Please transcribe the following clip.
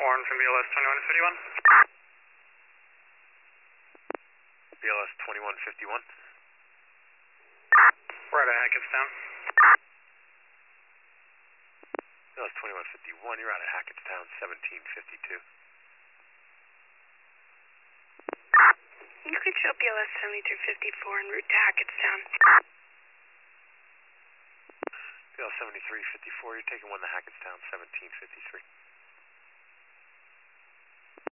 horn from BLS 2151. BLS 2151. We're out of Hackettstown. BLS 2151, you're out of Hackettstown, 1752. You could show BLS 7354 en route to Hackettstown. BLS 7354, you're taking one to Hackettstown, 1753.